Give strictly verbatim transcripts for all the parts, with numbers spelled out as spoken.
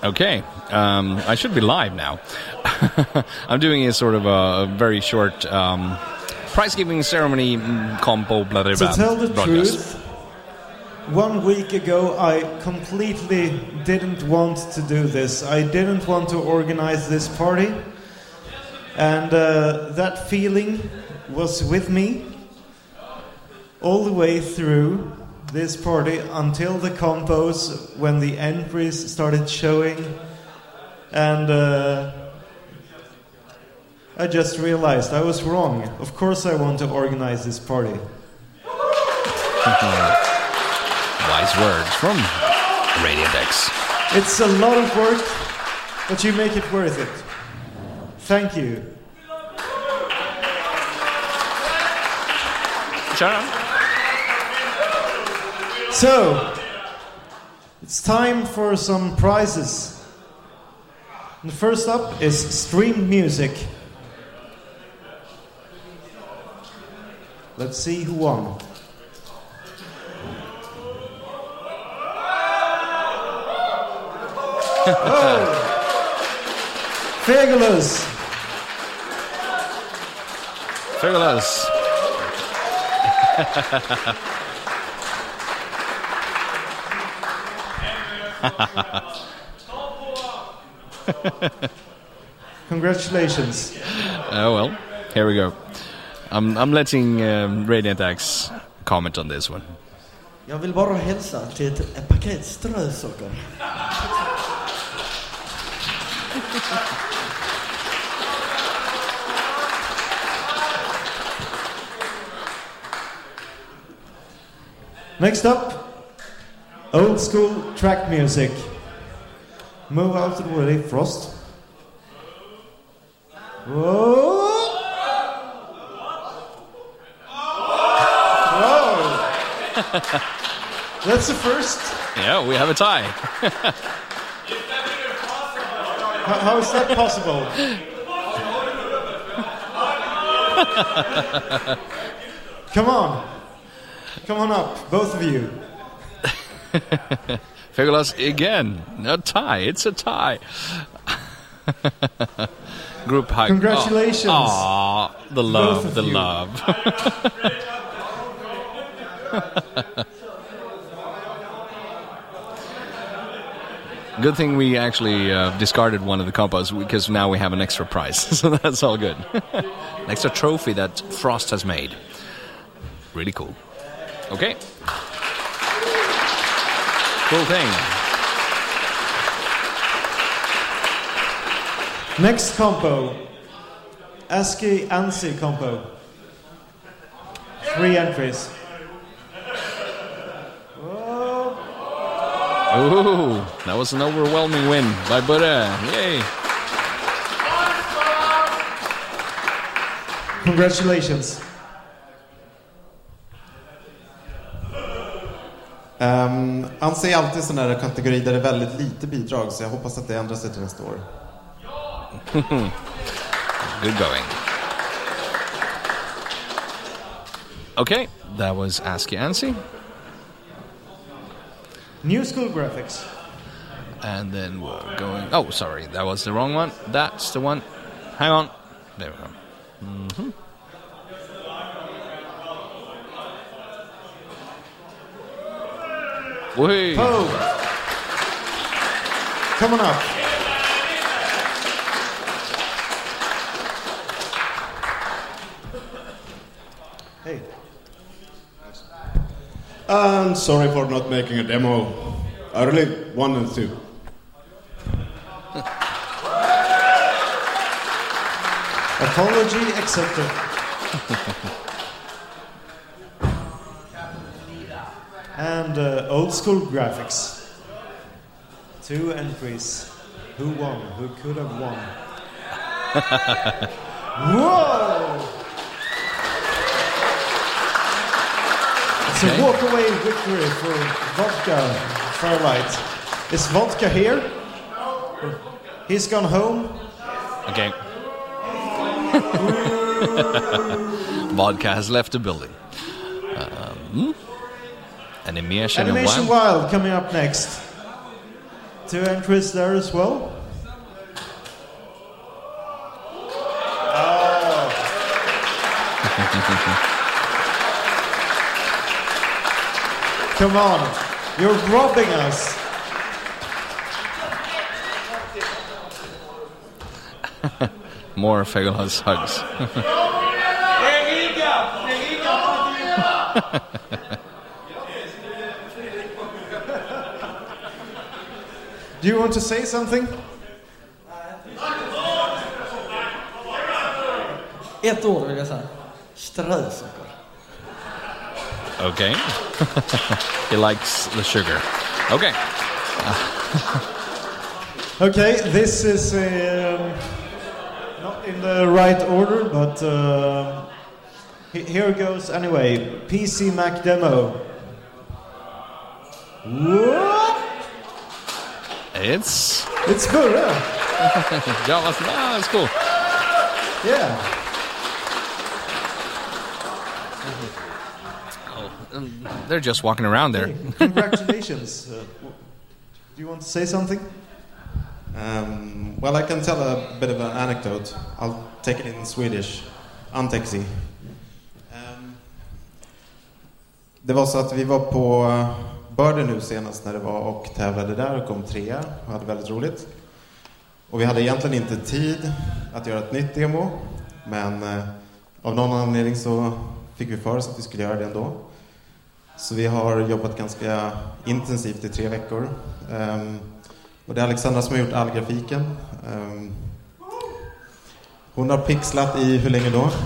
Okay, um, I should be live now. I'm doing a sort of a, a very short um, prize-giving ceremony combo, blah, blah, blah. To tell the broadcast. truth, one week ago I completely didn't want to do this. I didn't want to organize this party. And uh, that feeling was with me all the way through this party until the compos, when the entries started showing, and uh, I just realized I was wrong. Of course I want to organize this party. Wise words from Radiant X. It's a lot of work, but you make it worth it. Thank you. Shut up. So, it's time for some prizes. And first up is stream music. Let's see who won. Oh! Fegulous! Fegulous! Congratulations. Oh well, here we go. I'm, I'm letting um, Radiant X comment on this one. Jag vill bara hälsa till ett, ett paket strösocker. Next up, old school track music. Move out of the way, Frost. Whoa! Whoa! That's the first. Yeah, we have a tie. how, how is that possible? Come on. Come on up, both of you. Fegulous again. A tie. It's a tie. Group hug. Congratulations. Aw, oh, the love, the you. love. Good thing we actually uh, discarded one of the compos, because now we have an extra prize. So that's all good. An extra trophy that Frost has made. Really cool. Okay. Cool thing. Next compo. ASCII ANSI compo. Three entries. Whoa. Ooh, that was an overwhelming win by Buddha. Yay. Congratulations. Um, ANSI är alltid sån här kategori där det är väldigt lite bidrag, så jag hoppas att det ändrar sig till nästa år. Good going. Okay, that was ASCII ANSI. New School Graphics. And then we're going... Oh, sorry, that was the wrong one. That's the one. Hang on. There we go. Mm-hmm. Whee. Oh. Come on up. Hey. I'm sorry for not making a demo. I really wanted to. Apology accepted. And uh, old school graphics. Two entries. Who won? Who could have won? Whoa! It's Okay. a walk-away victory for Vodka Fairlight. Is Vodka here? He's gone home. Okay. Vodka has left the building. Um, Animation, Animation Wild. Wild coming up next. two entries there as well. Oh. Come on, you're robbing us. More Fagerhus hugs. Do you want to say something? Ett ord vill jag säga. Strösocker. Okay. He likes the sugar. Okay. Okay, this is um, not in the right order, but uh, he- here goes anyway. P C Mac demo. What? It's It's Burre. yeah, that's, ah, that's cool. Yeah. Oh, um, they're just walking around there. Hey, congratulations. Uh, w- do you want to say something? Um, well, I can tell a bit of an anecdote. I'll take it in Swedish. Antexi. Um, det var så att vi var på Birdie nu senast när det var och tävlade där och kom trea och hade väldigt roligt. Och vi hade egentligen inte tid att göra ett nytt demo, men eh, av någon anledning så fick vi för oss att vi skulle göra det ändå. Så vi har jobbat ganska intensivt i tre veckor. Um, och det är Alexandra som har gjort all grafiken. Um, hon har pixlat i hur länge då?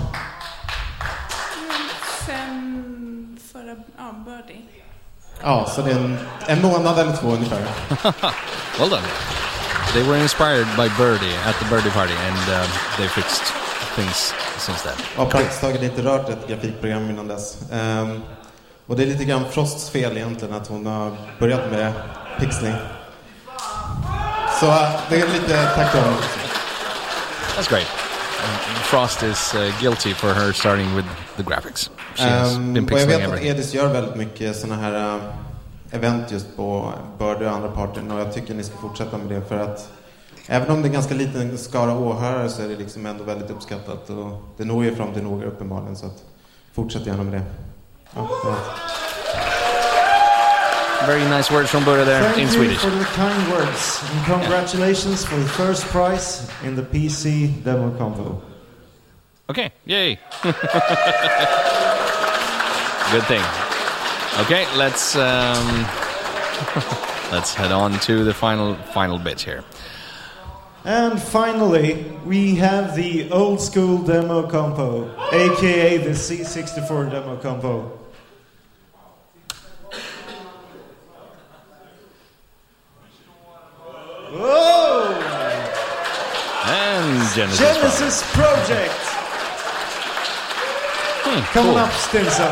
Sen förra, ja, Birdie. Ja, så det är en, en månad eller två ungefär. Well done. They were inspired by Birdie at the Birdie party, and uh, they fixed things since then. Jag har praktiskt taget inte rört ett grafikprogram innan dess. Um, och det är lite grann Frosts fel egentligen att hon har börjat med pixling. Så uh, det är lite tack till honom. That's great. Uh, Frost is uh, guilty for her starting with the graphics. She has Um, been och jag pixeling vet att everything. Edis gör väldigt mycket såna här uh, event just på Birdie och andra parten, och jag tycker ni ska fortsätta med det, för att även om det är ganska liten skara åhörare så är det liksom ändå väldigt uppskattat, och det når ju fram till några uppenbarligen, så att fortsätt gärna med det. Ja, det var. Very nice words from Burre there Thank in you Swedish. for the kind words and congratulations for the first prize in the P C demo combo. Okay, yay. Good thing. Okay, let's um, let's head on to the final final bit here. And finally, we have the old school demo combo, aka the C sixty-four demo combo. Whoa! And Genesis. Genesis Project! Hmm, Come cool. on up, Stinson.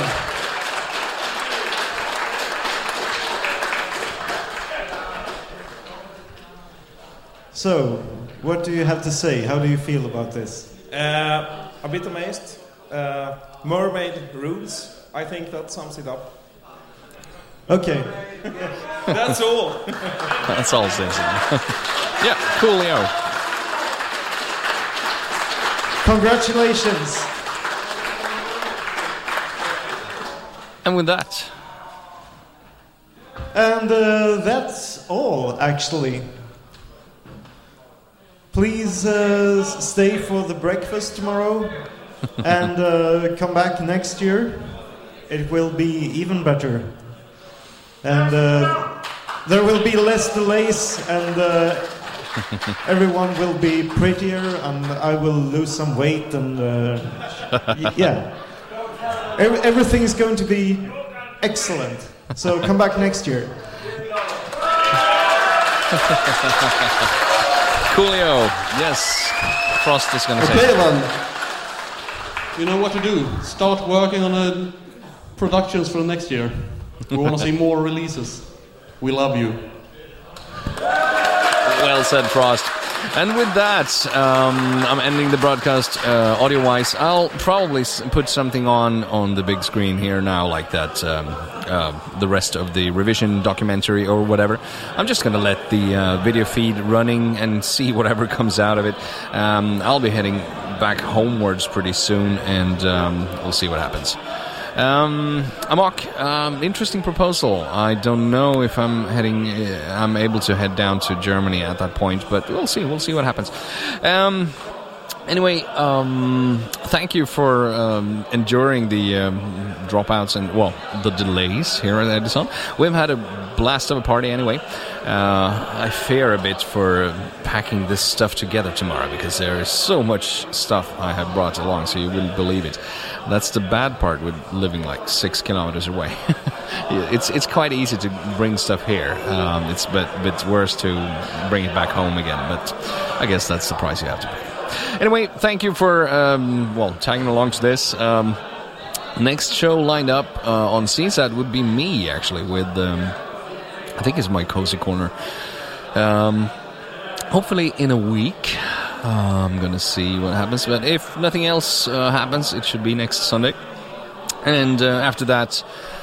So, what do you have to say? How do you feel about this? Uh, a bit amazed. Uh, mermaid rules. I think that sums it up. Okay. That's all. That's all, Simpson. Yeah, coolio. Congratulations. And with that, And uh, that's all, actually. Please uh, stay for the breakfast tomorrow and uh, come back next year. It will be even better. And uh, there will be less delays, and uh, everyone will be prettier, and I will lose some weight, and uh, y- yeah. Every- everything is going to be excellent. So come back next year. coolio. Yes, Frost is going to Okay say. then. You know what to do. Start working on the productions for next year. We want to see more releases. We love you. Well said, Frost. And with that, um, I'm ending the broadcast uh, audio-wise. I'll probably s- put something on on the big screen here now, like that, um, uh, the rest of the revision documentary or whatever. I'm just going to let the uh, video feed running and see whatever comes out of it. Um, I'll be heading back homewards pretty soon, and um, we'll see what happens. Um, Amok, um, interesting proposal. I don't know if I'm heading, uh, I'm able to head down to Germany at that point, but we'll see. We'll see what happens. Um, anyway, um, thank you for um, enduring the um, dropouts and, well, the delays here at Edison. We've had a blast of a party anyway. Uh, I fear a bit for packing this stuff together tomorrow because there is so much stuff I have brought along, so you wouldn't believe it. That's the bad part with living like six kilometers away. it's it's quite easy to bring stuff here. Um, it's a bit, bit worse to bring it back home again, but I guess that's the price you have to pay. Anyway, thank you for, um, well, tagging along to this. Um, next show lined up uh, on C SAT would be me, actually, with, um, I think it's my Cozy Corner. Um, hopefully in a week. Uh, I'm going to see what happens. But if nothing else uh, happens, it should be next Sunday. And uh, after that,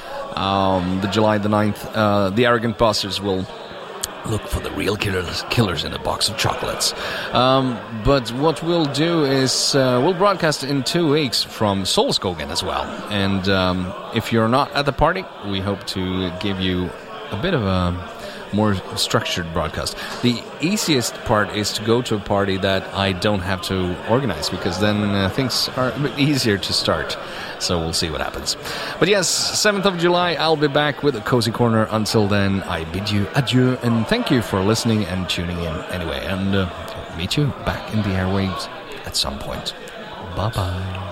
um, the July the ninth, uh, the Arrogant Busters will look for the real killers, killers in a box of chocolates. Um, but what we'll do is uh, we'll broadcast in two weeks from Solskogen as well. And um, if you're not at the party, we hope to give you a bit of a more structured broadcast. The easiest part is to go to a party that I don't have to organize, because then uh, things are a bit easier to start. So we'll see what happens. But yes, seventh of July, I'll be back with a Cozy Corner. Until then, I bid you adieu, and thank you for listening and tuning in anyway. And uh, meet you back in the airwaves at some point. Bye-bye.